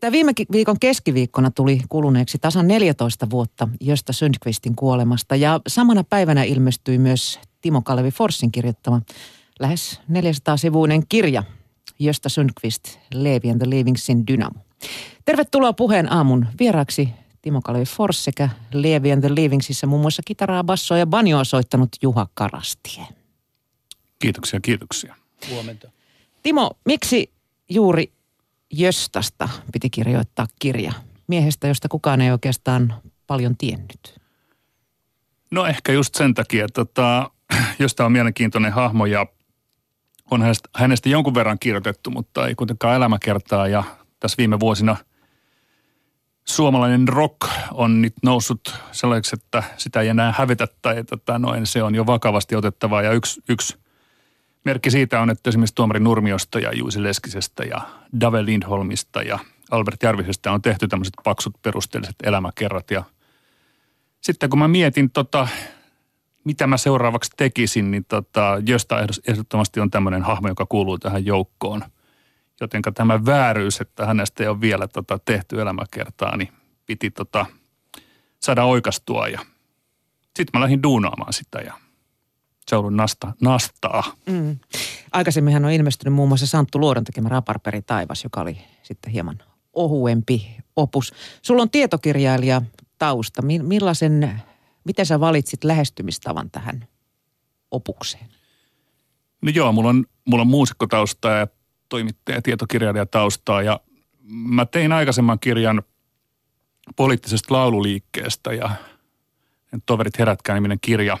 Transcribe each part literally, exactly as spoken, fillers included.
Nimittäin viime viikon keskiviikkona tuli kuluneeksi tasan neljätoista vuotta Gösta Sundqvistin kuolemasta ja samana päivänä ilmestyi myös Timo Kalevi Forssin kirjoittama lähes neljäsataa-sivuinen kirja Gösta Sundqvist, Levi and the Leavingsin Dynamo. Tervetuloa Puheen aamun vieraaksi Timo Kalevi Fors sekä Levi and the Leavingsissä muun muassa kitaraa, bassoa ja banjoa soittanut Juha Karastie. Kiitoksia, kiitoksia. Huomenta. Timo, miksi juuri Göstasta piti kirjoittaa kirja? Miehestä, josta kukaan ei oikeastaan paljon tiennyt. No ehkä just sen takia, että tota, Gösta on mielenkiintoinen hahmo ja on hänestä, hänestä jonkun verran kirjoitettu, mutta ei kuitenkaan elämäkertaa. Ja tässä viime vuosina suomalainen rock on nyt noussut sellaiseksi, että sitä ei enää hävetä tai tota, noin, se on jo vakavasti otettavaa. Ja yksi, yksi merkki siitä on, että esimerkiksi Tuomari Nurmiosta ja Juice Leskisestä ja Dave Lindholmista ja Albert Järvisestä on tehty tämmöiset paksut perusteelliset elämäkerrat. Ja sitten kun mä mietin, tota, mitä mä seuraavaksi tekisin, niin tota, Gösta ehdottomasti on tämmöinen hahmo, joka kuuluu tähän joukkoon. Jotenka tämä vääryys, että hänestä ei ole vielä tota, tehty elämäkertaa, niin piti tota, saada oikastua. Ja sitten mä lähdin duunaamaan sitä ja se on ollut nasta, nastaa. Mm. Aikaisemminhan on ilmestynyt muun muassa Santtu Luodon tekemä Raparperi taivas, joka oli sitten hieman ohuempi opus. Sulla on tietokirjailija tausta. Millaisen, miten sä valitsit lähestymistavan tähän opukseen? No joo, mulla on, mulla on muusikkotaustaa ja toimittaja- ja tietokirjailijataustaa. Ja mä tein aikaisemman kirjan poliittisesta laululiikkeestä ja Toverit herätkää -niminen kirja.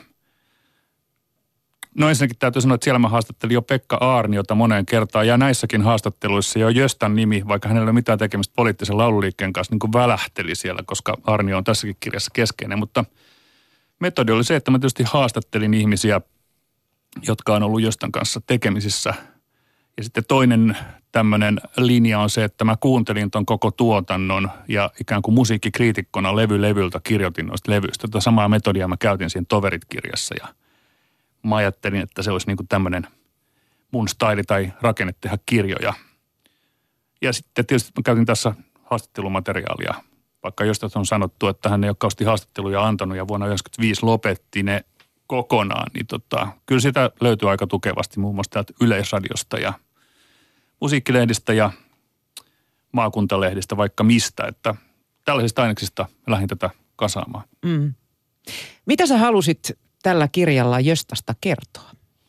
No ensinnäkin täytyy sanoa, että siellä mä haastattelin jo Pekka Aarniota moneen kertaan ja näissäkin haastatteluissa jo Göstan nimi, vaikka hänellä ei ole mitään tekemistä poliittisen laululiikkeen kanssa, niin kuin välähteli siellä, koska Aarnio on tässäkin kirjassa keskeinen. Mutta metodi oli se, että mä tietysti haastattelin ihmisiä, jotka on ollut Göstan kanssa tekemisissä. Ja sitten toinen tämmöinen linja on se, että mä kuuntelin ton koko tuotannon ja ikään kuin musiikkikriitikkona levy levyltä kirjoitin noista levyistä. Tätä samaa metodia mä käytin siinä Toverit-kirjassa ja mä ajattelin, että se olisi niin kuin tämmöinen mun staili tai rakenne tehdä kirjoja. Ja sitten tietysti mä käytin tässä haastattelumateriaalia, vaikka jostain on sanottu, että hän ei ole kauheasti haastatteluja antanut ja vuonna yhdeksänkymmentäviisi lopetti ne kokonaan, niin tota, kyllä sitä löytyy aika tukevasti muun muassa täältä Yleisradiosta ja musiikkilehdistä ja maakuntalehdistä, vaikka mistä, että tällaisista aineksista lähdin tätä kasaamaan. Mm. Mitä sä halusit tällä kirjalla Göstasta kertoa?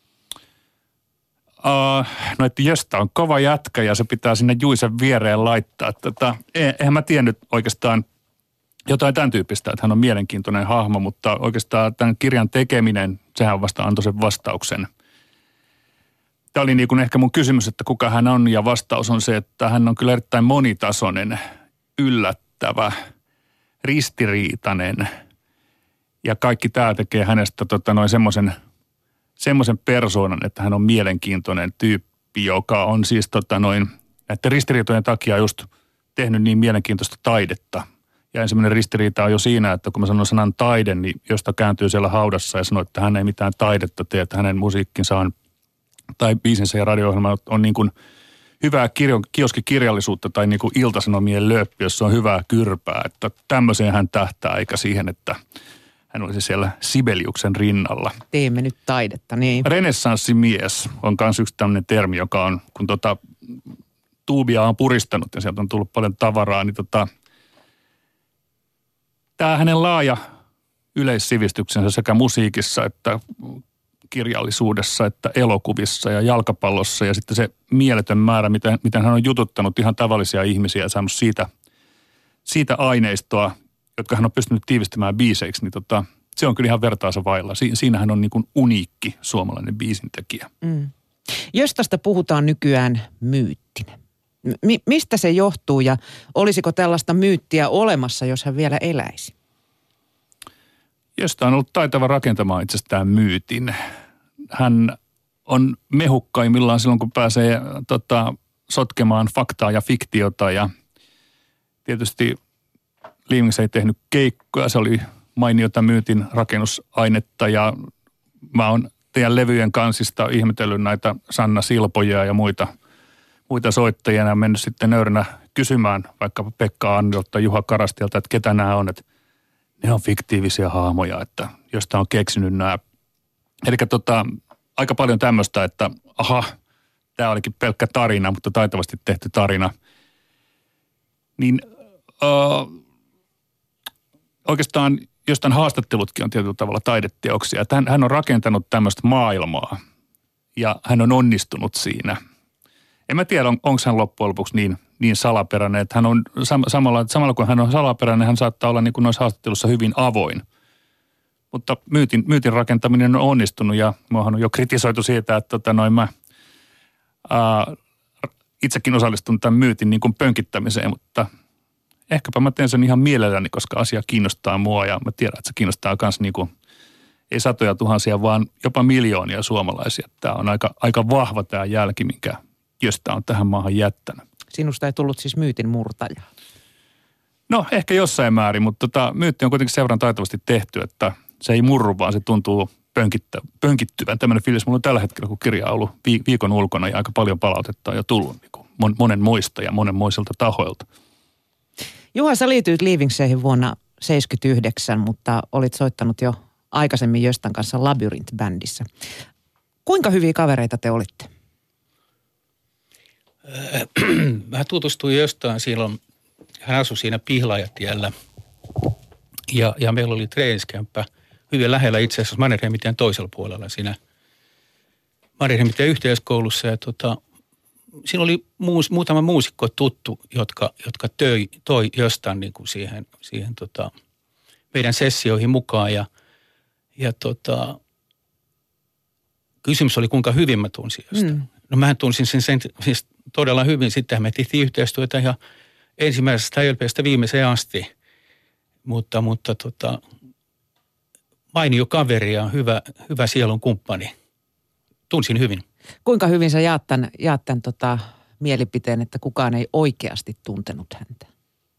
Uh, no, että Gösta on kova jätkä ja se pitää sinne Juisen viereen laittaa. Tätä, eihän mä tiennyt oikeastaan jotain tämän tyyppistä, että hän on mielenkiintoinen hahmo, mutta oikeastaan tämän kirjan tekeminen, sehän vasta antoi sen vastauksen. Tämä oli niin kuin ehkä mun kysymys, että kuka hän on, ja vastaus on se, että hän on kyllä erittäin monitasoinen, yllättävä, ristiriitainen. Ja kaikki tämä tekee hänestä tota, noin semmoisen, semmoisen persoonan, että hän on mielenkiintoinen tyyppi, joka on siis tota, noin, näiden ristiriitojen takia just tehnyt niin mielenkiintoista taidetta. Ja ensimmäinen ristiriita on jo siinä, että kun mä sanon sanan taide, niin josta kääntyy siellä haudassa ja sanoo, että hän ei mitään taidetta tee, että hänen musiikkinsa on, tai biisinsä ja radio-ohjelma on niin kuin hyvää kirjo, kioskikirjallisuutta tai niin kuin iltasanomien lööppi, jossa on hyvää kyrpää. Että tämmöiseen hän tähtää, eikä siihen, että hän olisi siellä Sibeliuksen rinnalla. Teemme nyt taidetta, niin. Renessanssimies on myös yksi tämmöinen termi, joka on, kun tota tuubia on puristanut ja sieltä on tullut paljon tavaraa, niin tota tämä hänen laaja yleissivistyksensä sekä musiikissa että kirjallisuudessa että elokuvissa ja jalkapallossa ja sitten se mieletön määrä, miten, miten hän on jututtanut ihan tavallisia ihmisiä ja saanut siitä, siitä aineistoa, jotka hän on pystynyt tiivistämään biiseiksi, niin tota, se on kyllä ihan vertaansa vailla. Si- siinähän on niin kuin uniikki suomalainen biisintekijä. Mm. Göstasta puhutaan nykyään myyttinä. Mi- mistä se johtuu ja olisiko tällaista myyttiä olemassa, jos hän vielä eläisi? Gösta on ollut taitava rakentamaan itsestään myytin. Hän on mehukkaimmillaan silloin, kun pääsee tota, sotkemaan faktaa ja fiktiota. Ja tietysti Leavings ei tehnyt keikkoja, se oli mainiota myytin rakennusainetta. Ja mä oon teidän levyjen kansista ihmetellyt näitä Sanna Silpoja ja muita muita soittajia ja mennyt sitten nöyränä kysymään vaikkapa Pekka Arniolta tai Juha Karastilta, että ketä nämä on, että ne on fiktiivisiä hahmoja, että josta on keksinyt nämä. Eli tota, aika paljon tämmöistä, että aha, tämä olikin pelkkä tarina, mutta taitavasti tehty tarina. Niin äh, oikeastaan jostain haastattelutkin on tietyllä tavalla taideteoksia. Että hän, hän on rakentanut tämmöistä maailmaa ja hän on onnistunut siinä. En mä tiedä, on, onko hän loppujen lopuksi niin, niin salaperäinen, että hän on sam, samalla, samalla kun hän on salaperäinen, hän saattaa olla niin kuin noissa haastattelussa hyvin avoin. Mutta myytin, myytin rakentaminen on onnistunut ja muahan on jo kritisoitu siitä, että tota noin mä ää, itsekin osallistun tämän myytin niin kuin pönkittämiseen, mutta ehkäpä mä teen sen ihan mielelläni, koska asia kiinnostaa mua ja mä tiedän, että se kiinnostaa myös niin kuin, ei satoja tuhansia, vaan jopa miljoonia suomalaisia. Tämä on aika, aika vahva tämä jälki, minkä Jöstä on tähän maahan jättänyt. Sinusta ei tullut siis myytin murtaja. No ehkä jossain määrin, mutta tota, myytti on kuitenkin seuran taitavasti tehty, että se ei murru, vaan se tuntuu pönkittä, pönkittyvän. Tämmöinen fiilis mulla on tällä hetkellä, kun kirja on ollut viikon ulkona ja aika paljon palautetta on jo tullut niin kuin monen muista ja monenmoisilta tahoilta. Juha, sä liityit Leavingseihin vuonna seitsemänkymmentäyhdeksän, mutta olit soittanut jo aikaisemmin Jöstän kanssa Labyrinth-bändissä. Kuinka hyviä kavereita te olitte? Mä tutustuin Jöstään silloin, hän asui siinä Pihlaajatiellä ja, ja meillä oli treeniskämppä hyvin lähellä itse asiassa Mannerheimitien toisella puolella siinä Mannerheimitien yhteiskoulussa ja tota, siinä oli muus, muutama muusikko tuttu, jotka, jotka töi, toi Jöstän niin kuin siihen, siihen tota, meidän sessioihin mukaan ja, ja tota, kysymys oli kuinka hyvin mä tunsin Jöstän. Mm. No mähän tunsin sen, sen siis todella hyvin. Sittenhän me tehtiin yhteistyötä ja ensimmäisestä L P:stä viimeiseen asti. Mutta, mutta tota, mainio kaveri ja hyvä, hyvä sielun kumppani. Tunsin hyvin. Kuinka hyvin sä jaat tämän, jaat tämän tota, mielipiteen, että kukaan ei oikeasti tuntenut häntä?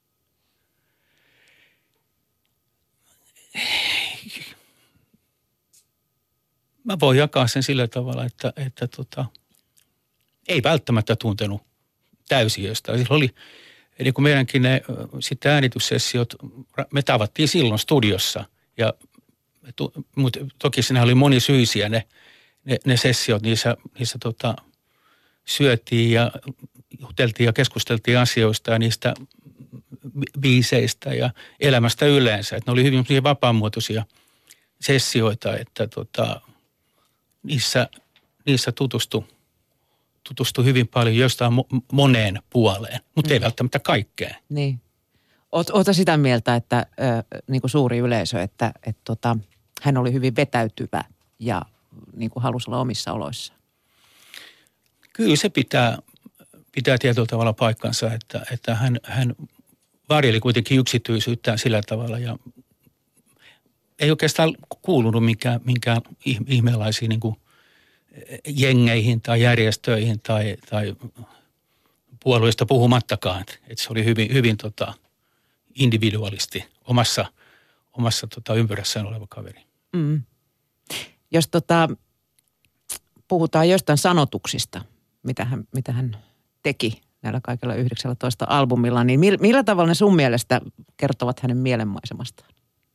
Mä voin jakaa sen sillä tavalla, että, että tota, ei välttämättä tuntenut täysiöstä. Sillä oli, eli kun meidänkin ne sitten äänityssessiot, me tavattiin silloin studiossa. Ja, mutta toki siinä oli monisyisiä ne, ne, ne sessiot, niissä, niissä tota, syötiin ja juteltiin ja keskusteltiin asioista ja niistä biiseistä ja elämästä yleensä. Että ne oli hyvin vapaamuotoisia sessioita, että tota, niissä, niissä tutustui. tutustui hyvin paljon jostain moneen puoleen, mutta mm. ei välttämättä kaikkeen. Niin. Oot, oota sitä mieltä, että ö, niin kuin suuri yleisö, että et, tota, hän oli hyvin vetäytyvä ja niin kuin halusi olla omissa oloissaan? Kyllä se pitää, pitää tietyllä tavalla paikkansa, että, että hän, hän varjeli kuitenkin yksityisyyttään sillä tavalla ja ei oikeastaan kuulunut minkään, minkään ihmeelaisiin niin kuin jengeihin tai järjestöihin tai, tai puolueista puhumattakaan. Että se oli hyvin, hyvin tota, individualisti omassa, omassa tota, ympyrässään oleva kaveri. Mm. Jos tota, puhutaan jostain sanotuksista, mitä hän, mitä hän teki näillä kaikilla yhdeksäntoista albumilla, niin millä, millä tavalla ne sun mielestä kertovat hänen mielenmaisemastaan?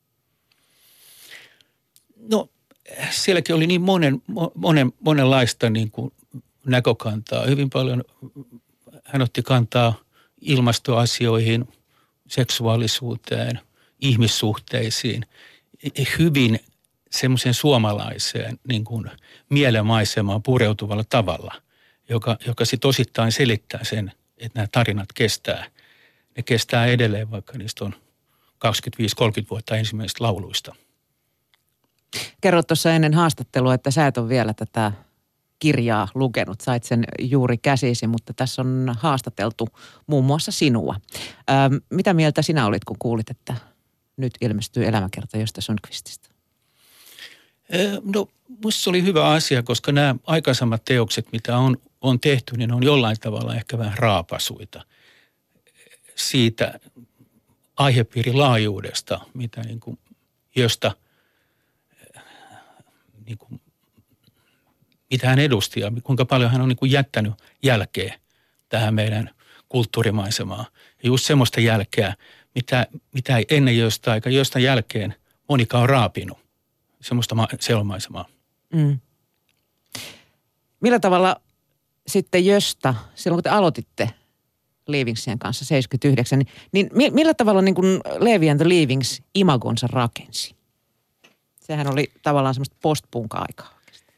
No, sielläkin oli niin monen, monen, monenlaista niin kuin näkökantaa. Hyvin paljon hän otti kantaa ilmastoasioihin, seksuaalisuuteen, ihmissuhteisiin, hyvin semmoiseen suomalaiseen niin kuin mielenmaisemaan pureutuvalla tavalla, joka, joka sitten osittain selittää sen, että nämä tarinat kestää. Ne kestää edelleen, vaikka niistä on kaksikymmentäviisi kolmekymmentä vuotta ensimmäisistä lauluista. Kerroit tuossa ennen haastattelua, että sä et ole vielä tätä kirjaa lukenut. Sait sen juuri käsisi, mutta tässä on haastateltu muun muassa sinua. Ö, mitä mieltä sinä olit, kun kuulit, että nyt ilmestyy elämäkerta Gösta Sundqvistista? No, musta se oli hyvä asia, koska nämä aikaisemmat teokset, mitä on, on tehty, niin on jollain tavalla ehkä vähän raapasuita siitä aihepiirin laajuudesta, mitä niin kuin Gösta niin kuin, mitä hän edusti ja kuinka paljon hän on niin kuin jättänyt jälkeen tähän meidän kulttuurimaisemaan. Ja just semmoista jälkeä, mitä, mitä ei ennen jostain aikaa, jostain jälkeen Monika on raapinut. Semmoista ma- selomaisemaa. Mm. Millä tavalla sitten Jösta, silloin kun te aloititte Leavingsien kanssa seitsemänkymmentäyhdeksän, niin, niin millä tavalla niin kuin Levi and the Leavings imagonsa rakensi? Sehän oli tavallaan semmoista post-punk-aikaa.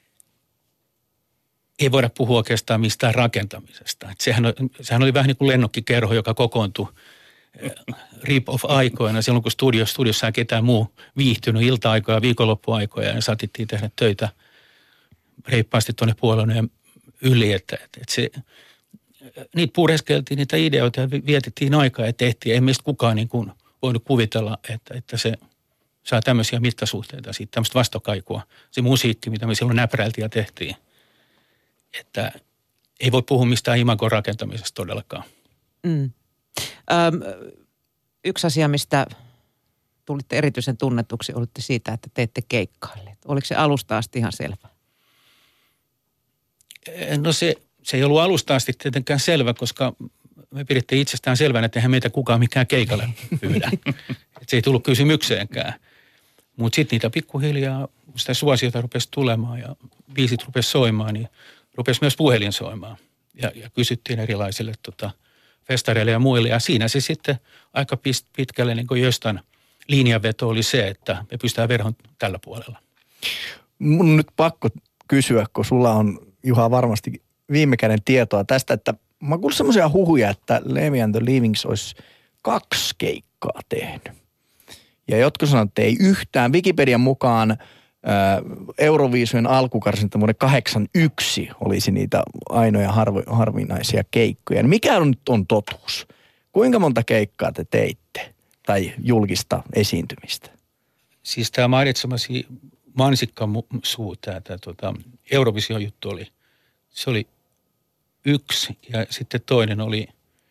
Ei voida puhua oikeastaan mistään rakentamisesta. Et sehän, sehän oli vähän niin kuin lennokkikerho, joka kokoontui rip-off-aikoina, silloin kun studio, studiossa ei ketään muu viihtynyt ilta-aikoja, viikonloppuaikoja ja saatittiin tehdä töitä reippaasti tuonne puolueen yli, että, että, että se, niitä pureskeltiin, niitä ideoita ja vietettiin aikaa ja tehtiin. Ei meistä kukaan niin kuin voinut kuvitella, että, että se saa tämmöisiä mittasuhteita siitä, tämmöistä vastokaikua. Se musiikki, mitä me silloin näpräiltiin ja tehtiin. Että ei voi puhua mistään imagon rakentamisesta todellakaan. Mm. Öm, yksi asia, mistä tulitte erityisen tunnetuksi, olitte siitä, että teette keikkailleet. Oliko se alusta asti ihan selvä? No se, se ei ollut alusta asti tietenkään selvä, koska me pidettiin itsestään selvänä, että eihän meitä kukaan mikään keikalle pyydä. Että se ei tullut kysymykseenkään. Mutta sitten niitä pikkuhiljaa, sitä suosiota rupesi tulemaan ja biisit rupesi soimaan, niin rupesi myös puhelin soimaan. Ja, ja kysyttiin erilaisille tota, festareille ja muille. Ja siinä se sitten aika pitkälle niin kuin jostain linjanveto oli se, että me pystytään verhon tällä puolella. Mun on nyt pakko kysyä, kun sulla on, Juha, varmasti viime käden tietoa tästä, että mä kuulin semmoisia huhuja, että Levi and the Leavings olisi kaksi keikkaa tehnyt. Ja jotkut sanovat, että ei yhtään. Wikipedian mukaan ä, Euroviisujen alkukarsinta vuoden kahdeksankymmentäyksi olisi niitä ainoja harvo, harvinaisia keikkoja. Mikä on nyt on totuus? Kuinka monta keikkaa te teitte tai julkista esiintymistä? Siis tämä mainitsemasi mansikkamusuu, tämä, tämä tuota, Eurovision juttu oli, se oli yksi ja sitten toinen oli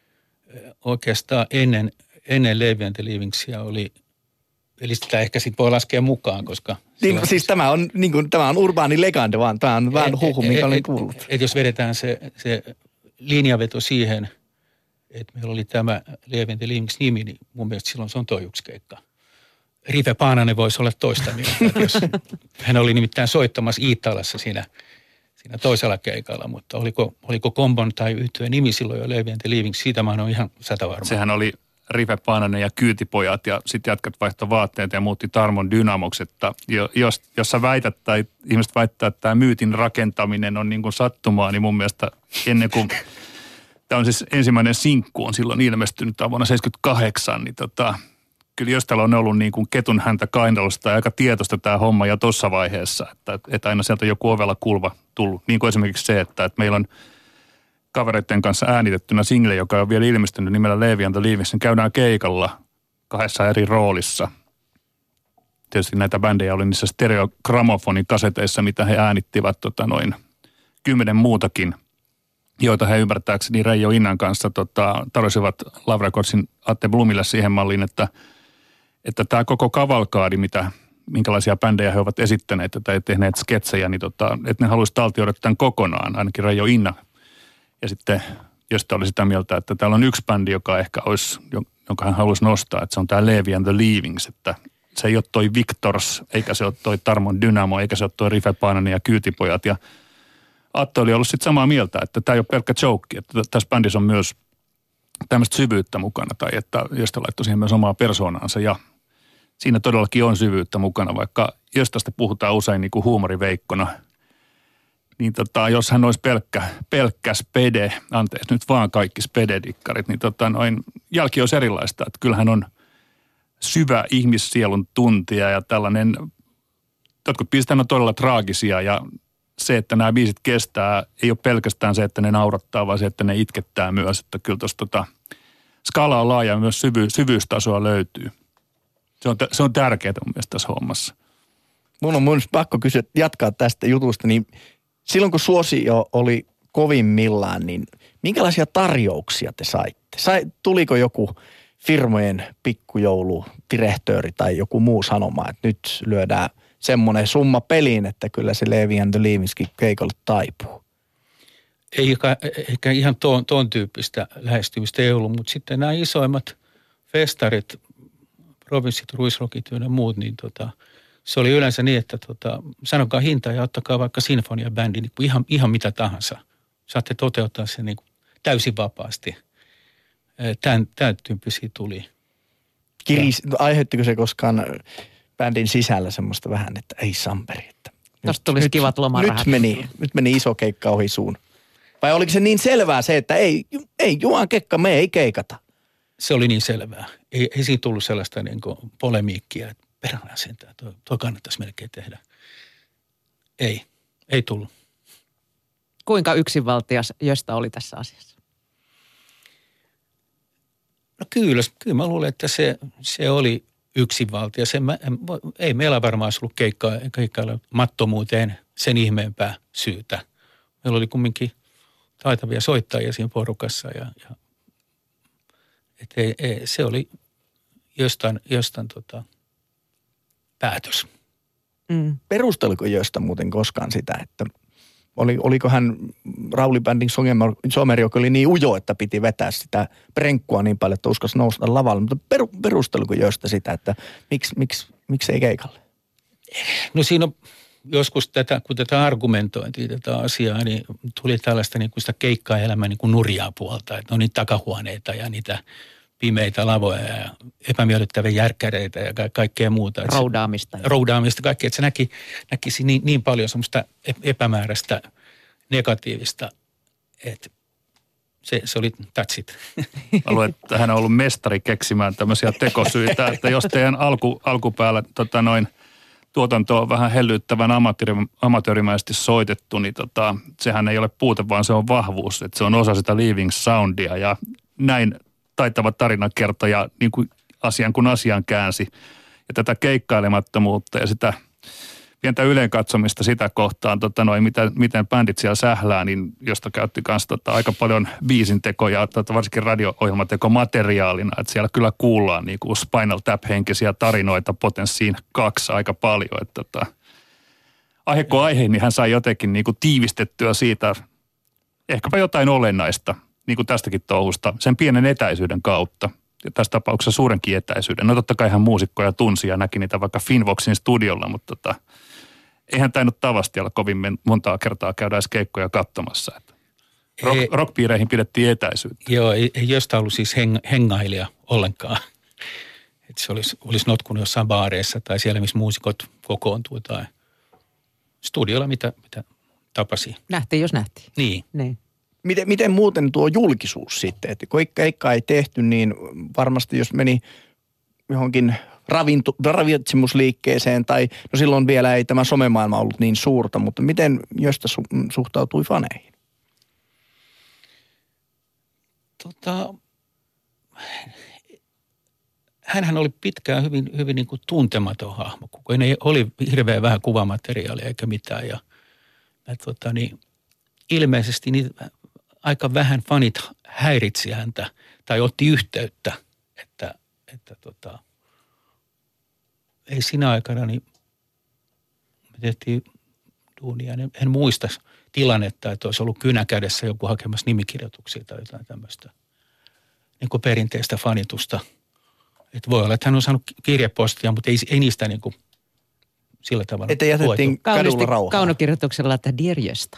oikeastaan ennen, ennen Levi and the Leavingsia oli, eli sitä ehkä sitten voi laskea mukaan, koska... Niin, on, siis tämä on, niin kuin, tämä on urbaani legende, vaan tämä on vähän huhu, mikä olen kuullut. Et, et jos vedetään se, se linjaveto siihen, että meillä oli tämä Levi and the Leavings nimi, niin mun mielestä silloin se on toi yksi keikka. Rive Paananen voisi olla toista mieltä, jos hän oli nimittäin soittamassa Iitalassa siinä, siinä toisella keikalla, mutta oliko, oliko kombon tai yhtyeen nimi silloin jo Levi and the Leavings, siitä mä oon ihan satavarma. Sehän oli Rive Paananen ja Kyytipojat ja sitten jatkat vaihto vaatteet ja muutti Tarmon Dynamoksi, että jos, jos sä väität tai ihmiset väittää, että tämä myytin rakentaminen on niin kuin sattumaa, niin mun mielestä ennen kuin tämä on siis ensimmäinen sinkku on silloin ilmestynyt, tämä on vuonna seitsemänkymmentäkahdeksan, niin tota, kyllä jos täällä on ollut niin kuin ketun häntä kainalosta ja aika tietoista tämä homma jo tuossa vaiheessa, että, että aina sieltä joku ovella kulva tullut. Niin kuin esimerkiksi se, että, että meillä on kavereiden kanssa äänitettynä single, joka on vielä ilmestynyt nimellä Levi and the Leavings, niin käydään keikalla kahdessa eri roolissa. Tietysti näitä bändejä oli niissä stereogrammofonikaseteissa, mitä he äänittivät tota, noin kymmenen muutakin, joita he ymmärtääkseni Reijo Innan kanssa tota, tarjosivat Love Recordsin Atte Blumille siihen malliin, että, että tämä koko kavalkaadi, mitä, minkälaisia bändejä he ovat esittäneet tai tehneet sketsejä, niin tota, että ne haluaisi taltioida tämän kokonaan, ainakin Reijo Inna. Ja sitten, jos te oli sitä mieltä, että täällä on yksi bändi, joka ehkä olisi, jonka hän haluaisi nostaa, että se on tämä Levi and the Leavings, että se ei ole toi Victors, eikä se ole toi Tarmon Dynamo, eikä se ole toi Rive Paananen ja Kyytipojat. Ja Atto oli ollut sitten samaa mieltä, että tämä ei ole pelkkä joke, että tässä bändissä on myös tämmöistä syvyyttä mukana, tai että josta laittoi siihen myös omaa persoonaansa, ja siinä todellakin on syvyyttä mukana, vaikka josta puhutaan usein niin kuin huumoriveikkona, niin tota, jos hän olisi pelkkä, pelkkä spede, anteeksi nyt vaan kaikki spededikkarit, niin tota, noin, jälki olisi erilaista, että kyllähän on syvä ihmissielun tuntija ja tällainen, jotkut biisit on todella traagisia ja se, että nämä biisit kestää, ei ole pelkästään se, että ne naurattaa, vaan se, että ne itkettää myös, että kyllä tuossa tota, skala on laaja ja myös syvy, syvyystasoa löytyy. Se on, se on tärkeää mun mielestä tässä hommassa. Mun on myös pakko kysyä, jatkaa tästä jutusta, niin silloin kun suosio oli kovimmillaan, niin minkälaisia tarjouksia te saitte? Sai, tuliko joku firmojen pikkujoulu, direhtööri tai joku muu sanoma, että nyt lyödään semmoinen summa peliin, että kyllä se Levi and the Leavingskin keikalle taipuu? Ei ehkä ihan tuon, tuon tyyppistä lähestymistä ei ollut, mutta sitten nämä isoimmat festarit, provinssit, ruisrockit ja muut, niin tota, se oli yleensä niin, että tota, sanokaa hinta ja ottakaa vaikka sinfoniabändi, niin kuin ihan, ihan mitä tahansa. Saatte toteuttaa sen niin kuin täysin vapaasti. Tämän, tämän tyyppisiä tuli. Kiris, aiheuttiko se koskaan bändin sisällä semmoista vähän, että ei samperi, että Tuosta tulisi kivat lomarahat. Nyt meni, nyt meni iso keikka ohi suun. Vai oliko se niin selvää se, että ei, ei Juhan Kekka, me ei keikata? Se oli niin selvää. Ei, ei siinä tullut sellaista niin kuin polemiikkia, että perhana sentään, tuo, tuo kannattaisi melkein tehdä. Ei, ei tullut. Kuinka yksinvaltias Jöstä oli tässä asiassa? No kyllä, kyllä mä luulen, että se, se oli yksinvaltia. Se, mä, ei meillä varmaan olisi ollut keikkaa, keikkailla mattomuuteen sen ihmeempää syytä. Meillä oli kumminkin taitavia soittajia siinä porukassa ja, ja et ei, ei, se oli jostain, jostain tota, päätös. Mm. Perusteliko Jöstä muuten koskaan sitä, että oli, oliko hän Rauli-bändin someri, joka oli niin ujo, että piti vetää sitä prenkkua niin paljon, että uskas nousta lavalle. Mutta peru, perusteliko Jöstä sitä, että miksi, miksi, miksi ei keikalle? No siinä on joskus tätä, kun tätä argumentointia tätä asiaa, niin tuli tällaista niin kuin sitä keikkaelämän niin kuin nurjaa puolta, että on niitä takahuoneita ja niitä pimeitä lavoja ja epämiellyttäviä järkkäreitä ja ka- kaikkea muuta. Roudaamista. Se, roudaamista kaikkea, että se näki, näkisi niin, niin paljon semmoista epämääräistä negatiivista, että se, se oli that's it. Mä luulen, että hän on ollut mestari keksimään tämmöisiä tekosyitä, että jos teidän alku, alkupäällä tota noin, tuotanto on vähän hellyttävän amatöörimäisesti soitettu, niin tota, sehän ei ole puute, vaan se on vahvuus. Että se on osa sitä leaving soundia ja näin taitava tarinankertoja niin kuin asian kun asian käänsi. Ja tätä keikkailemattomuutta ja sitä pientä yleenkatsomista sitä kohtaan, tota noin, miten, miten bändit siellä sählää, niin josta käytti kanssa tota, aika paljon biisintekoja, tota, varsinkin radio-ohjelmateko materiaalina, että siellä kyllä kuullaan niin kuin Spinal Tap-henkisiä tarinoita Potenssiin kaksi aika paljon. Että, tota, aihe kuin aihe, niin hän sai jotenkin niin kuin tiivistettyä siitä ehkäpä jotain olennaista, niin kuin tästäkin touhusta, sen pienen etäisyyden kautta. Ja tässä tapauksessa suurenkin etäisyyden. No totta kai hän muusikkoja tunsi ja näki niitä vaikka Finvoxin studiolla, mutta tota, eihän tainnut Tavastialla kovin montaa kertaa käydä edes keikkoja katsomassa. Että rock, ei, rockpiireihin pidettiin etäisyyttä. Joo, ei, ei josta ollut siis heng, hengailija ollenkaan. Että se olisi, olisi notkunut jossain baareissa tai siellä, missä muusikot kokoontuu tai studiolla, mitä, mitä tapasi. Nähtiin, jos nähtiin. Niin. niin. Miten, miten muuten tuo julkisuus sitten, että kun keikkaa ei tehty, niin varmasti jos meni johonkin ravintu, ravitsemusliikkeeseen tai no silloin vielä ei tämä somemaailma ollut niin suurta, mutta miten Jöstä su, suhtautui faneihin? Tota, hänhän oli pitkään hyvin, hyvin niin kuin tuntematon hahmo, kun ei oli hirveän vähän kuvamateriaalia eikä mitään ja, ja tota, niin, ilmeisesti niin aika vähän fanit häiritsi häntä tai otti yhteyttä, että, että tota, ei siinä aikana, niin me tehtiin duunia, en, en muista tilannetta, että olisi ollut kynäkädessä joku hakemassa nimikirjoituksia tai jotain tämmöistä niin kuin perinteistä fanitusta. Että voi olla, että hän on saanut kirjepostia, mutta ei, ei niistä niin kuin sillä tavalla. Että jätettiin kadulla rauhaa. Kaunokirjoituksella, että Dear Jöstä.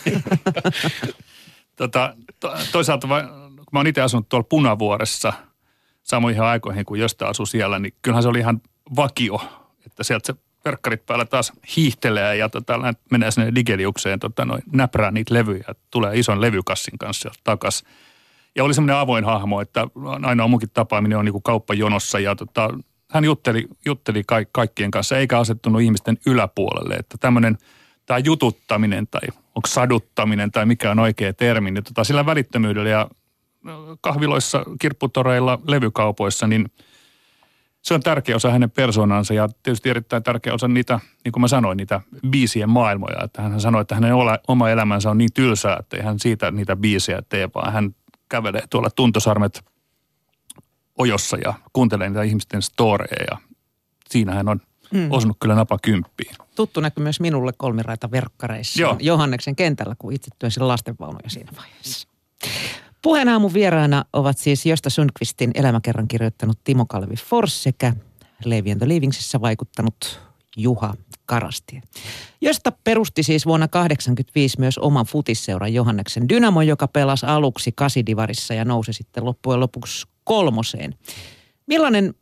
tota, to, toisaalta, kun mä oon itse asunut tuolla Punavuoressa samoihin aikoihin, kun Jöstä asui siellä, niin kyllähän se oli ihan vakio, että sieltä se verkkarit päällä taas hiihtelee ja tota, menee sinne Digeliukseen tota, noin, näprää niitä levyjä, tulee ison levykassin kanssa takas. Ja oli semmoinen avoin hahmo, että ainoa munkin tapaaminen on niin kuin kauppajonossa ja tota, hän jutteli, jutteli ka- kaikkien kanssa eikä asettunut ihmisten yläpuolelle, että tämmöinen tämä jututtaminen tai onko saduttaminen tai mikä on oikea termi, niin tota, sillä välittömyydellä ja kahviloissa, kirpputoreilla, levykaupoissa, niin se on tärkeä osa hänen persoonansa ja tietysti erittäin tärkeä osa niitä, niin kuin mä sanoin, niitä biisien maailmoja. Että hän sanoi, että hänen oma elämänsä on niin tylsää, että ei hän siitä niitä biisejä tee, vaan hän kävelee tuolla tuntosarmet ojossa ja kuuntelee niitä ihmisten storeja ja siinä hän on mm. osunut kyllä napa kymppiin. Tuttu näkyy myös minulle kolmiraita verkkareissa Joo. Johanneksen kentällä, kun itse työnsin lastenvaunuja siinä vaiheessa. Puheen aamun vieraana ovat siis Gösta Sundqvistin elämäkerran kirjoittanut Timo Kalevi Fors sekä Levi and the Leavingsissä vaikuttanut Juha Karastie. Gösta perusti siis vuonna tuhatyhdeksänsataakahdeksankymmentäviisi myös oman futisseuran Johanneksen Dynamo, joka pelasi aluksi kasidivarissa ja nousi sitten loppujen lopuksi kolmoseen. Millainen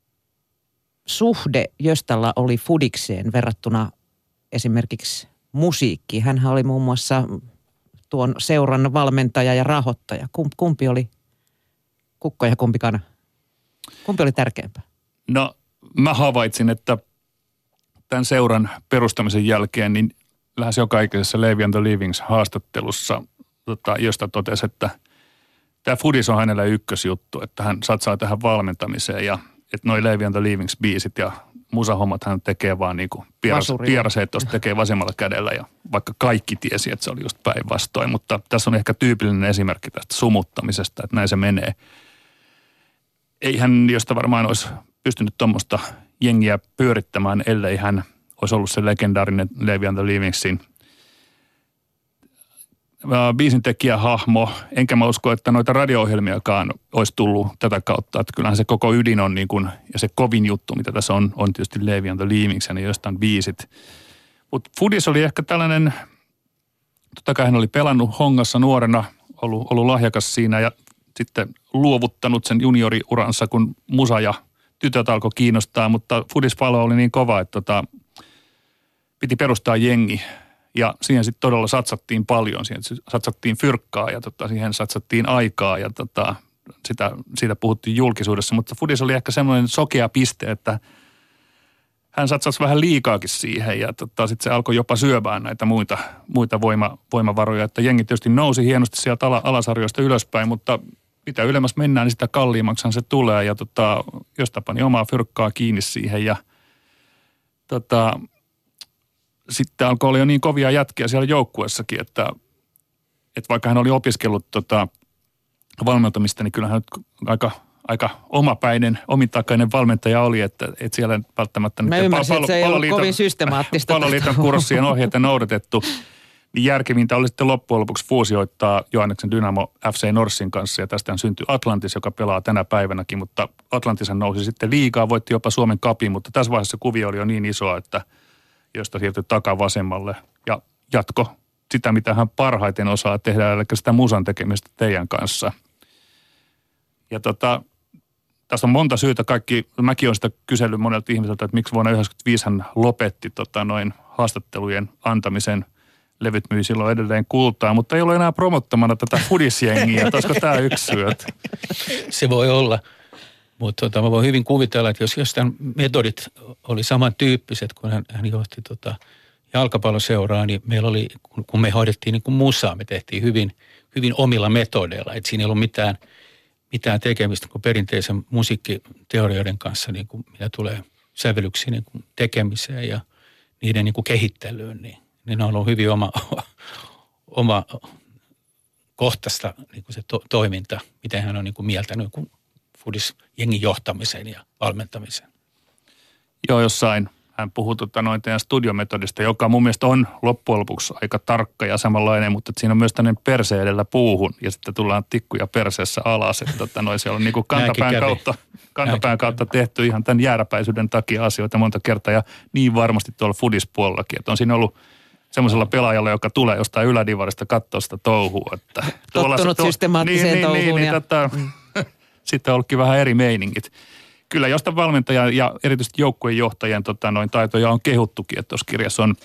suhde Göstalla oli fudikseen verrattuna esimerkiksi musiikkiin? Hänhän oli muun muassa tuon seuran valmentaja ja rahoittaja. Kumpi oli kukko ja kumpi kana? Kumpi oli tärkeämpää? No mä havaitsin, että tämän seuran perustamisen jälkeen niin lähes joka ikisessä Levi and the Leavings haastattelussa, tota, josta totesi, että tämä fudis on hänelle ykkösjuttu, että hän satsaa tähän valmentamiseen ja että noi Levi and the Leavings biisit ja musahommat hän tekee vaan niin kuin pierasheittosta tekee vasemmalla kädellä ja vaikka kaikki tiesi, että se oli just päinvastoin, mutta tässä on ehkä tyypillinen esimerkki tästä sumuttamisesta, että näin se menee. Ei hän, josta varmaan olisi pystynyt tuommoista jengiä pyörittämään, ellei hän olisi ollut se legendaarinen Levi and the Leavingsin biisintekijähahmo, enkä mä usko, että noita radio-ohjelmiakaan olisi tullut tätä kautta, että kyllähän se koko ydin on niin kuin, ja se kovin juttu, mitä tässä on, on tietysti Levi and the Leavings ja ne jostain biisit. Mutta fudis oli ehkä tällainen, totta kai hän oli pelannut Hongassa nuorena, ollut, ollut lahjakas siinä ja sitten luovuttanut sen junioriuransa, kun musa ja tytöt alkoi kiinnostaa, mutta fudisfalo oli niin kova, että tota, piti perustaa jengi. Ja siihen sitten todella satsattiin paljon, siihen satsattiin fyrkkaa ja tota, siihen satsattiin aikaa ja tota, sitä, siitä puhuttiin julkisuudessa. Mutta fudis oli ehkä semmoinen sokea piste, että hän satsasi vähän liikaakin siihen ja tota, sitten se alkoi jopa syömään näitä muita, muita voima, voimavaroja. Että jengi tietysti nousi hienosti sieltä ala, alasarjoista ylöspäin, mutta mitä ylemmäs mennään, niin sitä kalliimmaksihan se tulee. Ja tota, Gösta pani omaa fyrkkaa kiinni siihen ja tota... Sitten alkoi olla jo niin kovia jätkiä siellä joukkueessakin, että, että vaikka hän oli opiskellut tota valmentamista, niin kyllähän nyt aika, aika omapäinen, omintakainen valmentaja oli, että, että siellä välttämättä... Mä ymmärsin, palo, että se ei ollut kovin systemaattista. Paloliiton kurssien ohjeita noudatettu. Niin järkevintä oli sitten loppujen lopuksi fuusioittaa Johanneksen Dynamo F C Norsin kanssa ja tästä syntyi Atlantis, joka pelaa tänä päivänäkin, mutta Atlantishan nousi sitten liigaa, voitti jopa Suomen cupin, mutta tässä vaiheessa kuvio oli jo niin iso, että josta siirtyi takavasemmalle ja jatko sitä, mitä hän parhaiten osaa tehdä, eli sitä musan tekemistä teidän kanssa. Ja tota, tässä on monta syytä. Kaikki, mäkin olen sitä kysellyt monelta ihmiseltä, että miksi vuonna yhdeksänkymmentäviisi hän lopetti tota, noin haastattelujen antamisen. Levyt myi silloin edelleen kultaa, mutta ei ole enää promottamana tätä fudisjengiä. Olisiko tämä yksi syy? Se voi olla. Mutta tota, mä voin hyvin kuvitella, että jos jostain metodit oli samantyyppiset, kun hän, hän johti tota jalkapalloseuraa, niin meillä oli, kun, kun me hoidettiin niin kuin musaa, me tehtiin hyvin, hyvin omilla metodeilla. Että siinä ei ollut mitään, mitään tekemistä kuin perinteisen musiikkiteorioiden kanssa, niin kuin mitä tulee sävellyksiin niin kuin tekemiseen ja niiden niin kuin kehittelyyn. Niin, niin ne on ollut hyvin oma, oma kohtaista niin kuin se to, toiminta, miten hän on niin kuin mieltänyt kuin fudis-jengin johtamisen ja valmentamisen. Joo, jossain hän puhui tota noin teidän studiometodista, joka mun mielestä on loppujen lopuksi aika tarkka ja samanlainen, mutta siinä on myös tämmöinen perse edellä puuhun ja sitten tullaan tikkuja perseessä alas. Että tota noin siellä on niin kuin kantapään, kautta, kantapään kautta tehty ihan tämän jääräpäisyyden takia asioita monta kertaa ja niin varmasti tuolla fudispuolellakin, että on siinä ollut semmoisella pelaajalla, joka tulee jostain ylädivarista katsoa sitä touhua. Että tottunut systemaattiseen niin, touhuun. Niin, niin, ja... niin, tota, mm. Sitten on ollutkin vähän eri meiningit. Kyllä josta valmentajan ja erityisesti joukkueen johtajien tota, noin, taitoja on kehuttukin, että tuossa kirjassa on,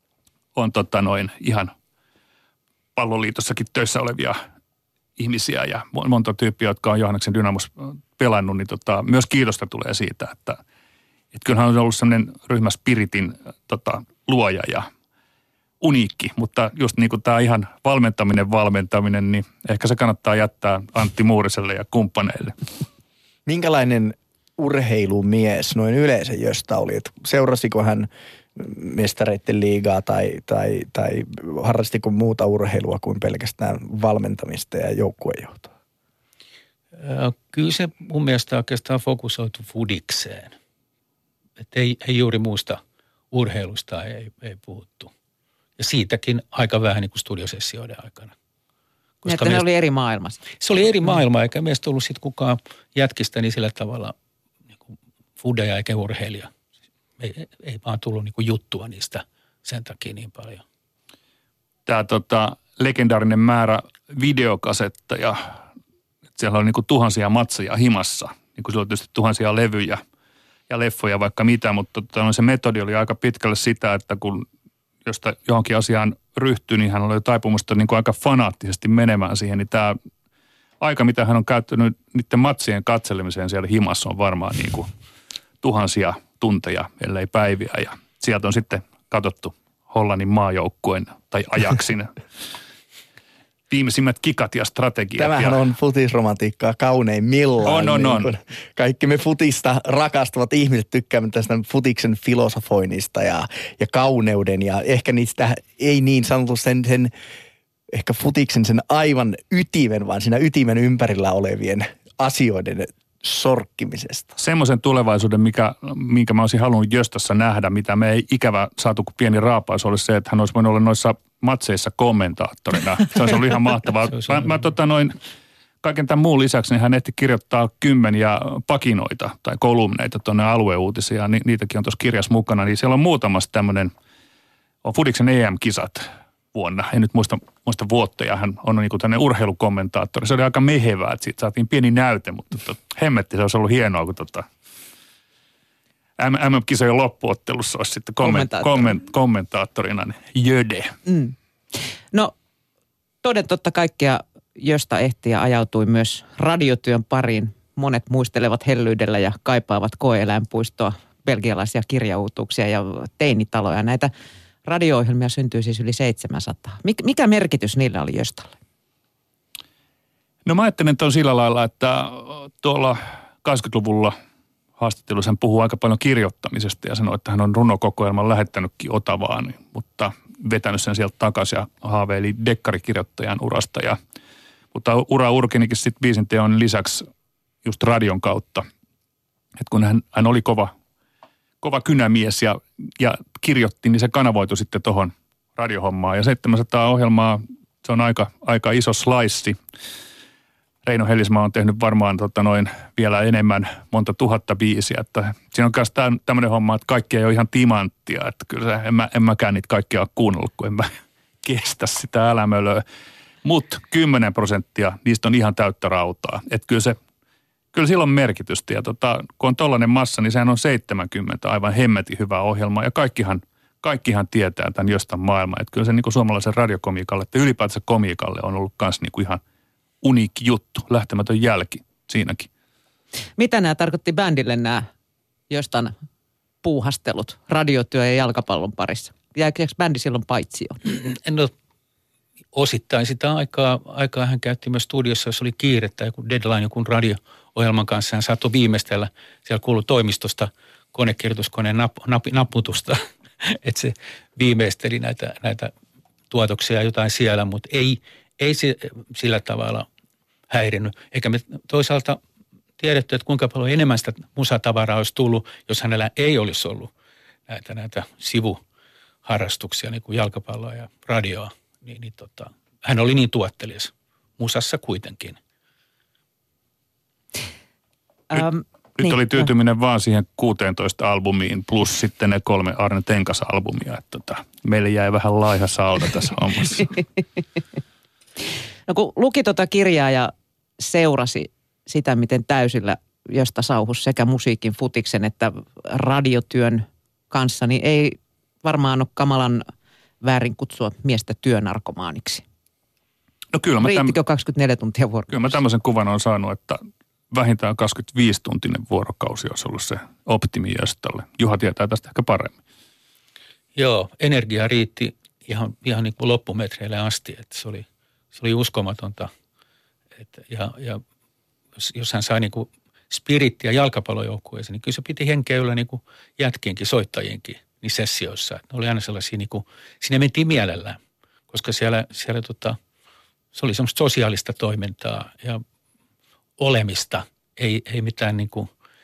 on tota, noin, ihan palloliitossakin töissä olevia ihmisiä ja monta tyyppiä, jotka on Johanneksen Dynamos pelannut, niin tota, myös kiitosta tulee siitä, että, että kyllähän on ollut sellainen ryhmäspiritin tota, luoja ja uniikki, mutta just niin kuin tämä ihan valmentaminen, valmentaminen, niin ehkä se kannattaa jättää Antti Muuriselle ja kumppaneille. Minkälainen urheilumies noin yleensä Gösta oli? Et seurasiko hän mestareiden liigaa tai, tai, tai harrastiko muuta urheilua kuin pelkästään valmentamista ja joukkuejohtoa? Kyllä se mun mielestä oikeastaan fokusoitu fudikseen. että ei, ei juuri muusta urheilusta ei, ei puhuttu. Ja siitäkin aika vähän niin kuin studiosessioiden aikana. Koska että ne meistä, oli eri maailmassa. Se oli eri maailma, eikä meistä ollut sitten kukaan jätkistä niin sillä tavalla niin kuin fudeja eikä urheilija. Ei, ei vaan tullut niin kuin juttua niistä sen takia niin paljon. Tämä tota, legendaarinen määrä videokasetteja, siellä on niin kuin tuhansia matseja himassa. Niin kuin siellä on tietysti tuhansia levyjä ja leffoja vaikka mitä, mutta tota, se metodi oli aika pitkälle sitä, että kun josta johonkin asiaan ryhtyi, niin hän oli taipumusta niin kuin aika fanaattisesti menemään siihen. Niin tämä aika, mitä hän on käyttänyt niiden matsien katselemiseen siellä himassa, on varmaan niin kuin tuhansia tunteja, ellei päiviä. Ja sieltä on sitten katsottu Hollannin maajoukkueen tai Ajaksin viimeisimmät kikat ja strategiat. Tämähän ja on futisromantiikkaa kauneimmillaan. On, on, on. Niin kaikki me futista rakastavat ihmiset tykkäämme tästä futiksen filosofoinnista ja, ja kauneuden ja ehkä niistä ei niin sanottu sen, sen ehkä futiksen sen aivan ytimen, vaan siinä ytimen ympärillä olevien asioiden sorkkimisesta. Semmoisen tulevaisuuden, mikä, minkä mä olisin halunnut Jöstössä nähdä, mitä me ei ikävä saatu kuin pieni raapaus, olisi se, että hän olisi voinut olla noissa matseissa kommentaattorina. Se olisi ollut ihan mahtavaa. Mä, mä tota noin, kaiken tämän muun lisäksi niin hän ehti kirjoittaa kymmeniä pakinoita tai kolumneita tuonne alueuutisia. Ni, niitäkin on tuossa kirjassa mukana. Niin siellä on muutamassa tämmöinen, on Fudiksen E M-kisat vuonna. En nyt muista, muista vuotta ja hän on niin kuin tämmöinen urheilukommentaattori. Se oli aika mehevää, että siitä saatiin pieni näyte, mutta tota, hemmetti se olisi ollut hienoa, kun tota M M-kisojen loppuottelussa olisi sitten komment- komment- kommentaattorina niin Jöde. Mm. No toden totta kaikkea Jöstä ehti ja ajautui myös radiotyön pariin. Monet muistelevat hellyydellä ja kaipaavat koe-eläinpuistoa, belgialaisia kirjauutuuksia ja teinitaloja. Näitä radio-ohjelmia syntyi siis yli seitsemänsataa. Mik- mikä merkitys niillä oli Jöstalle? No mä ajattelen, että on sillä lailla, että tuolla kahdeksankymmentäluvulla haastattelussa hän puhuu aika paljon kirjoittamisesta ja sanoi, että hän on runokokoelman lähettänytkin Otavaan, mutta vetänyt sen sieltä takaisin ja haaveili dekkarikirjoittajan urasta. Ja, mutta ura urkenikin sitten biisinteon lisäksi just radion kautta. että kun hän, hän oli kova, kova kynämies ja, ja kirjoitti, niin se kanavoitu sitten tuohon radiohommaan. Ja seitsemänsataa ohjelmaa, se on aika, aika iso slice. Reino Hellismaa on tehnyt varmaan tota noin vielä enemmän, monta tuhatta biisiä. Että siinä on myös tämmöinen homma, että kaikki ei ole ihan timanttia. Että kyllä se, en, mä, en mäkään niitä kaikkia ole kuunnellut, kun en mä kestä sitä älämölöä. Mutta kymmenen prosenttia niistä on ihan täyttä rautaa. Että kyllä se, kyllä sillä on merkitystä. Ja tota, kun on tollainen massa, niin sehän on seitsemänkymmentä aivan hemmetin hyvää ohjelmaa. Ja kaikkihan, kaikkihan tietää tämän jostain maailmaa. Että kyllä se niin kuin suomalaisen radiokomiikalle, että ylipäätänsä komiikalle on ollut myös niin kuin ihan uniikki juttu, lähtemätön jälki siinäkin. Mitä nämä tarkoitti bändille nämä jostain puuhastelut, radiotyö ja jalkapallon parissa? Jääkö bändi silloin paitsi jo? No osittain sitä aikaa, aikaa hän käytti myös studiossa, jos oli kiirettä, joku deadline, joku radio-ohjelman kanssa. Hän saattoi viimeistellä, siellä kuului toimistosta konekirjoituskoneen nap, nap, naputusta, että se viimeisteli näitä, näitä tuotoksia ja jotain siellä, mutta ei Ei se sillä tavalla häirinnyt. Eikä me toisaalta tiedetty, että kuinka paljon enemmän sitä musatavaraa olisi tullut, jos hänellä ei olisi ollut näitä, näitä sivuharrastuksia, niin kuin jalkapalloa ja radioa. Niin, niin tota, hän oli niin tuottelias. Musassa kuitenkin. Nyt, ähm, nyt niin, oli tyytyminen no. vaan siihen kuusitoista albumiin plus sitten ne kolme Arne Tenkas-albumia. Että tota, meille jäi vähän laiha sauda tässä hommassa. No kun luki tuota kirjaa ja seurasi sitä, miten täysillä josta sauhus sekä musiikin, futiksen että radiotyön kanssa, niin ei varmaan ole kamalan väärin kutsua miestä työnarkomaaniksi. No kyllä mä Riittikö täm... kaksikymmentäneljä tuntia vuorokaudessa? Kyllä mä tämmöisen kuvan on saanut, että vähintään kaksikymmentäviisi tuntinen vuorokausi olisi ollut se optimi Jöstalle. Juha tietää tästä ehkä paremmin. Joo, energia riitti ihan, ihan niin kuin loppumetreille asti, että se oli... Se oli uskomatonta. Et, ja, ja jos, jos hän sai niinku spirittiä jalkapallojoukkueeseen, niin kyllä se piti henkeä yllä niinku jätkienkin, soittajienkin niin sessioissa. Et ne oli aina sellaisia, niinku, sinne mentiin mielellään, koska siellä, siellä tota, se oli semmoista sosiaalista toimintaa ja olemista. Ei, ei mitään niinku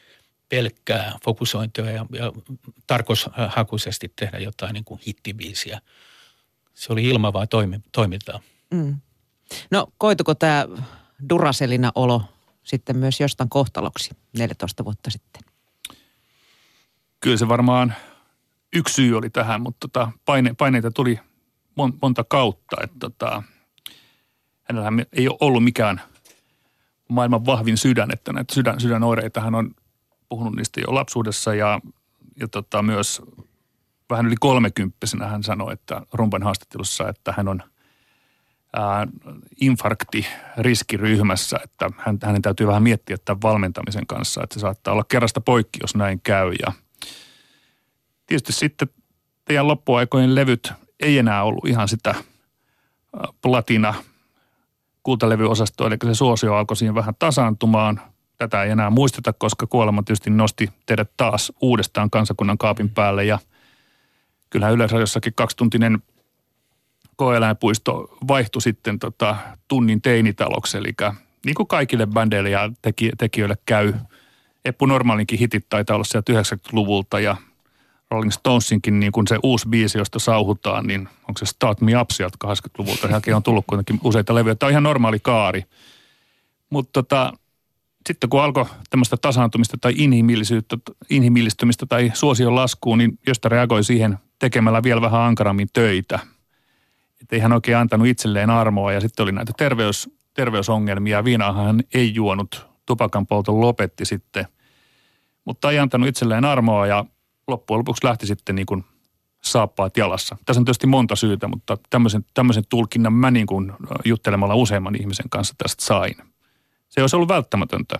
pelkkää fokusointia ja, ja tarkoishakuisesti tehdä jotain niin kuin hittibiisiä. Se oli ilmavaa toimi, toimintaa. Mm. No koituko tämä Duraselina-olo sitten myös jostain kohtaloksi neljätoista vuotta sitten? Kyllä se varmaan yksi syy oli tähän, mutta tota, paine, paineita tuli monta kautta. Että tota, hänellähän ei ole ollut mikään maailman vahvin sydän, että näitä sydän, sydänoireita hän on puhunut niistä jo lapsuudessa ja, ja tota, myös vähän yli kolmekymppisenä hän sanoi, että Rumban haastattelussa, että hän on ää, infarkti-riskiryhmässä, että hän, hänen täytyy vähän miettiä tämän valmentamisen kanssa, että se saattaa olla kerrasta poikki, jos näin käy. Ja tietysti sitten teidän loppuaikojen levyt ei enää ollut ihan sitä platina kultalevyosastoa, eli se suosio alkoi siinä vähän tasaantumaan. Tätä ei enää muisteta, koska kuolema tietysti nosti teidät taas uudestaan kansakunnan kaapin päälle ja kyllähän Yleisradiossakin kaksituntinen koe-eläinpuisto vaihtui sitten tota, tunnin teinitaloksi, eli niin kuin kaikille bändeille ja teki, tekijöille käy. Eppu Normaalinkin hitit taitaa olla sieltä yhdeksänkymmentäluvulta ja Rolling Stonesinkin niin kuin se uusi biisi, josta sauhutaan, niin onko se Start Me Up sieltä kahdeksankymmentäluvulta. Jälkeen on tullut kuitenkin useita levyjä. Tämä on ihan normaali kaari. Mutta tota, sitten kun alkoi tämmöistä tasaantumista tai inhimillisyyttä, inhimillistymistä tai suosion laskuun, niin Gösta reagoi siihen tekemällä vielä vähän ankarammin töitä. Että ei hän oikein antanut itselleen armoa ja sitten oli näitä terveys, terveysongelmia. Viinaahan hän ei juonut, tupakan polton lopetti sitten, mutta ei antanut itselleen armoa ja loppujen lopuksi lähti sitten niin kuin saappaat jalassa. Tässä on tietysti monta syytä, mutta tämmöisen, tämmöisen tulkinnan mä niin kuin juttelemalla useamman ihmisen kanssa tästä sain. Se olisi ollut välttämätöntä.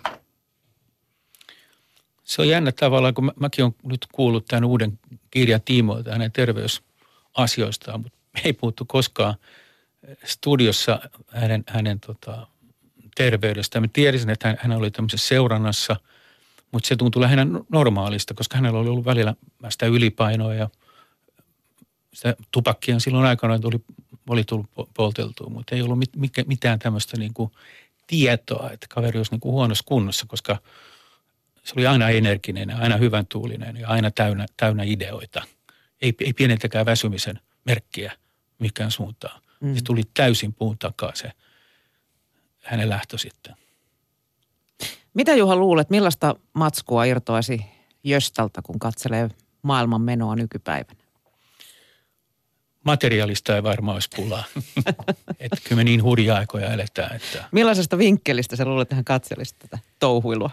Se on jännä tavallaan, kun mä, mäkin olen nyt kuullut tämän uuden kirjan tiimoilta hänen terveysasioistaan, mutta ei puhuttu koskaan studiossa hänen, hänen tota, terveydestään. Mä tiesin, että hän, hän oli tämmöisessä seurannassa, mutta se tuntui lähinnä normaalista, koska hänellä oli ollut välillä sitä ylipainoa ja sitä tupakkia silloin aikana oli, oli tullut polteltua, mutta ei ollut mit, mitään tämmöistä niin kuin tietoa, että kaveri olisi niin kuin huonossa kunnossa, koska se oli aina energinen ja aina hyvän tuulinen ja aina täynnä, täynnä ideoita. Ei, ei pienettäkään väsymisen merkkiä mikään suuntaan. Mm. Se tuli täysin puun takaa se hänen lähtö sitten. Mitä Juha luulet, millaista matskua irtoaisi Jöstalta, kun katselee maailman menoa nykypäivänä? Materiaalista ei varmaan olisi pulaa. Että kyllä me niin hurjaa aikoja eletään. Että millaisesta vinkkelistä sä luulet, että hän katselisi tätä touhuilua?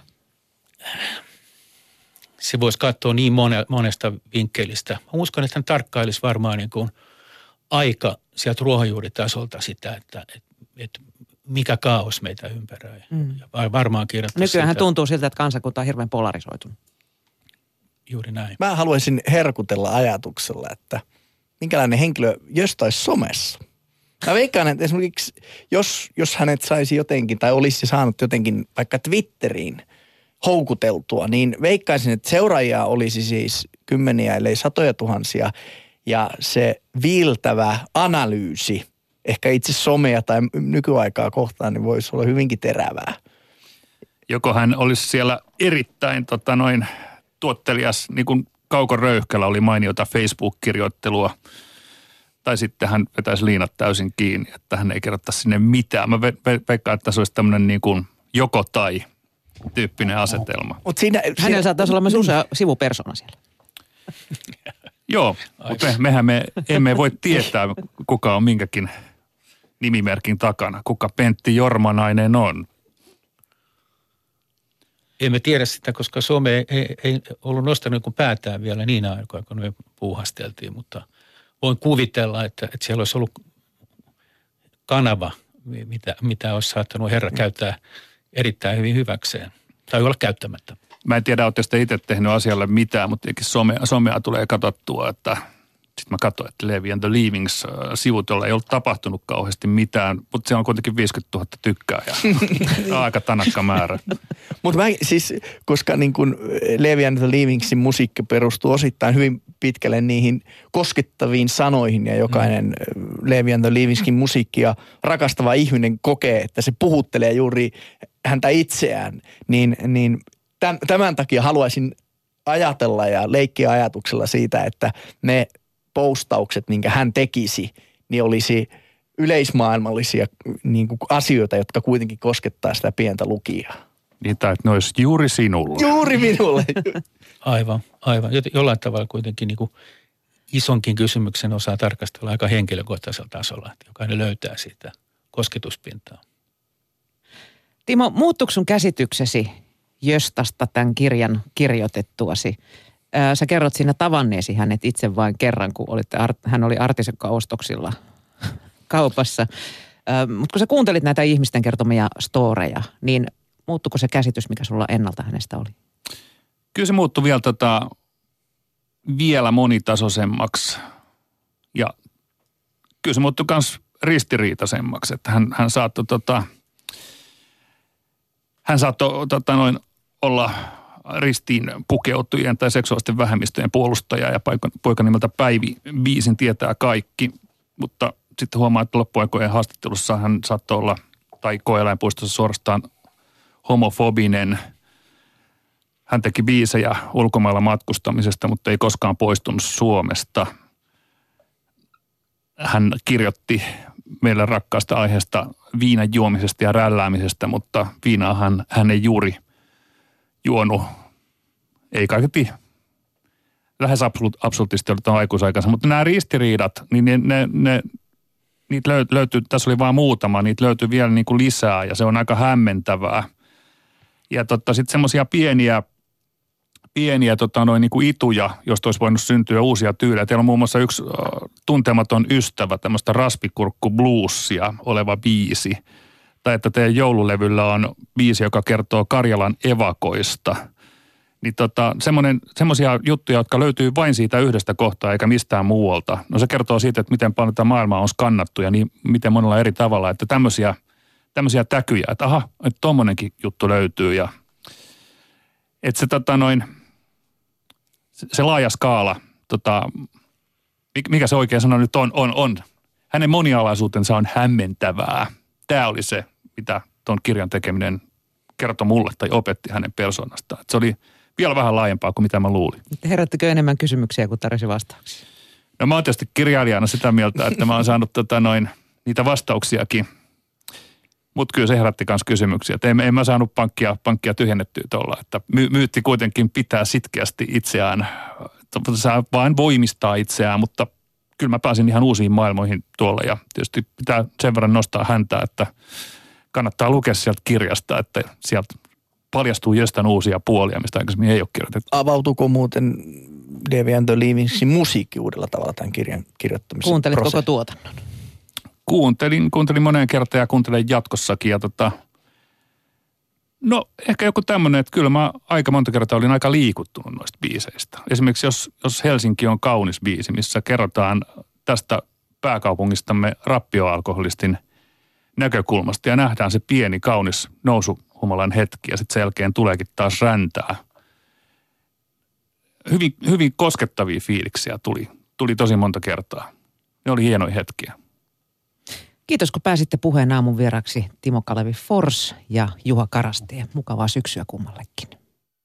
Se voisi katsoa niin monesta vinkkelistä. Mä uskon, että hän tarkkailisi varmaan niin kuin aika sieltä ruohonjuuritasolta sitä, että, että, että mikä kaos meitä ympäröi. Mm. Ja varmaan kirjoittaisi Nykyään hän sitä. tuntuu siltä, että kansakunta on hirveän polarisoitunut. Juuri näin. Mä haluaisin herkutella ajatuksella, että minkälainen henkilö jostain somessa. Mä veikkaan, että esimerkiksi jos, jos hänet saisi jotenkin tai olisi saanut jotenkin vaikka Twitteriin houkuteltua, niin veikkaisin, että seuraajia olisi siis kymmeniä, ellei satoja tuhansia. Ja se viiltävä analyysi, ehkä itse somea tai nykyaikaa kohtaan, niin voisi olla hyvinkin terävää. Joko hän olisi siellä erittäin tota noin tuottelias, niin kuin Kauko Röyhkälä oli mainiota Facebook-kirjoittelua, tai sitten hän vetäisi liinat täysin kiinni, että hän ei kerrottaisi sinne mitään. Mä ve- ve- veikkaan, että se olisi tämmöinen niin kuin joko tai tyyppinen asetelma. Mut siinä, Hänellä siinä, saattaisi olla myös usea sivupersona siellä. Joo, mutta me, mehän me emme voi tietää, kuka on minkäkin nimimerkin takana, kuka Pentti Jormanainen on. Emme tiedä sitä, koska some ei, ei, ei ollut nostanut kuin päätään vielä niin aikoina, kun me puuhasteltiin, mutta voin kuvitella, että, että siellä olisi ollut kanava, mitä, mitä olisi saattanut herra käyttää erittäin hyvin hyväkseen, tai olla käyttämättä. Mä en tiedä, oletteko te itse tehnyt asialle mitään, mutta somea, somea tulee katsottua, että sitten mä katsoin, että Levi and the Leavings-sivut, joilla ei ollut tapahtunut kauheasti mitään, mutta se on kuitenkin viisikymmentätuhatta tykkää ja aika tanakka määrä. Mutta mä siis, koska niin kun Levi and the Leavingsin musiikki perustuu osittain hyvin pitkälle niihin koskettaviin sanoihin ja jokainen mm. Levi and the Leavingskin musiikkia rakastava ihminen kokee, että se puhuttelee juuri häntä itseään, niin, niin tämän takia haluaisin ajatella ja leikkiä ajatuksella siitä, että ne postaukset, minkä hän tekisi, niin olisi yleismaailmallisia niin kuin asioita, jotka kuitenkin koskettaa sitä pientä lukijaa. Niin, tai että ne olisi juuri sinulle. Juuri minulle. Aivan, aivan. Jollain tavalla kuitenkin niin kuin isonkin kysymyksen osaa tarkastella aika henkilökohtaisella tasolla, että jokainen löytää siitä kosketuspintaa. Timo, muuttuiko sun käsityksesi Jöstasta tämän kirjan kirjoitettuasi? Sä kerrot siinä tavanneesi hänet itse vain kerran, kun olitte, hän oli Artisekka-ostoksilla kaupassa. Mutta kun sä kuuntelit näitä ihmisten kertomia storeja, niin muuttuiko se käsitys, mikä sulla ennalta hänestä oli? Kyllä se muuttui vielä, tota, vielä monitasoisemmaksi ja kyllä se muuttui myös ristiriitaisemmaksi, että hän, hän saattoi tota, hän saattoi tota, noin olla ristiin pukeutujien tai seksuaalisten vähemmistöjen puolustaja ja poika, poika nimeltä Päivi Biisin tietää kaikki, mutta sitten huomaa, että loppuaikojen haastattelussa hän saattoi olla, tai koe-eläinpuistossa suorastaan homofobinen. Hän teki biisejä ulkomailla matkustamisesta, mutta ei koskaan poistunut Suomesta. Hän kirjoitti meille rakkaasta aiheesta viinan juomisesta ja rälläämisestä, mutta viinaa hän, hän ei juuri juonut, ei kaiketi lähes absoluuttisesti ollut aikuisaikansa, mutta nämä ristiriidat, niin ne, ne, ne niitä löytyy, tässä oli vain muutama, niitä löytyy vielä niin kuin lisää ja se on aika hämmentävää. Ja totta sitten semmoisia pieniä, pieniä tota, noin niin kuin ituja, josta olisi voinut syntyä uusia tyylejä. Teillä on muun muassa yksi uh, tuntematon ystävä, tämmöistä raspikurkku bluesia oleva biisi. Tai että teidän joululevyllä on biisi, joka kertoo Karjalan evakoista. Niin tota, semmoisia juttuja, jotka löytyy vain siitä yhdestä kohtaa eikä mistään muualta. No se kertoo siitä, että miten paljon tätä maailmaa on skannattu ja niin, miten monella eri tavalla. Että tämmöisiä, tämmöisiä täkyjä, että aha, että tommonenkin juttu löytyy. Ja, että se tota noin, se, se laaja skaala, tota, mikä se oikein sana nyt on, on, on. Hänen monialaisuutensa on hämmentävää. Tämä oli se, mitä tuon kirjan tekeminen kertoi mulle tai opetti hänen persoonastaan. Että se oli vielä vähän laajempaa kuin mitä mä luulin. Herättikö enemmän kysymyksiä kuin tarjosi vastauksia? No mä oon tietysti kirjailijana sitä mieltä, että mä oon saanut tota noin, niitä vastauksiakin. Mutta kyllä se herätti myös kysymyksiä. Että en, en mä saanut pankkia, pankkia tyhjennettyä tuolla. Että my, myytti kuitenkin pitää sitkeästi itseään. Saa vain voimistaa itseään, mutta kyllä mä pääsin ihan uusiin maailmoihin tuolla. Ja tietysti pitää sen verran nostaa häntä, että kannattaa lukea sieltä kirjasta, että sieltä paljastuu jostain uusia puolia, mistä aikaisemmin ei ole kirjoitettu. Avautuuko muuten Davey and the Leavingsin musiikki uudella tavalla tämän kirjan kirjoittamisen Kuuntelit prosessi? koko tuotannon? Kuuntelin, kuuntelin moneen kertaan ja kuuntelen jatkossakin. Ja tota, no ehkä joku tämmöinen, että kyllä mä aika monta kertaa olin aika liikuttunut noista biiseistä. Esimerkiksi jos, jos Helsinki on kaunis biisi, missä kerrotaan tästä pääkaupungistamme rappioalkoholistin näkökulmasta ja nähdään se pieni kaunis nousuhumalan hetki ja sitten sen jälkeen tuleekin taas räntää. Hyvin, hyvin koskettavia fiiliksiä tuli, tuli tosi monta kertaa. Ne oli hienoja hetkiä. Kiitos kun pääsitte puheen aamun vieraksi Timo Kalevi Fors ja Juha Karastie. Mukavaa syksyä kummallekin.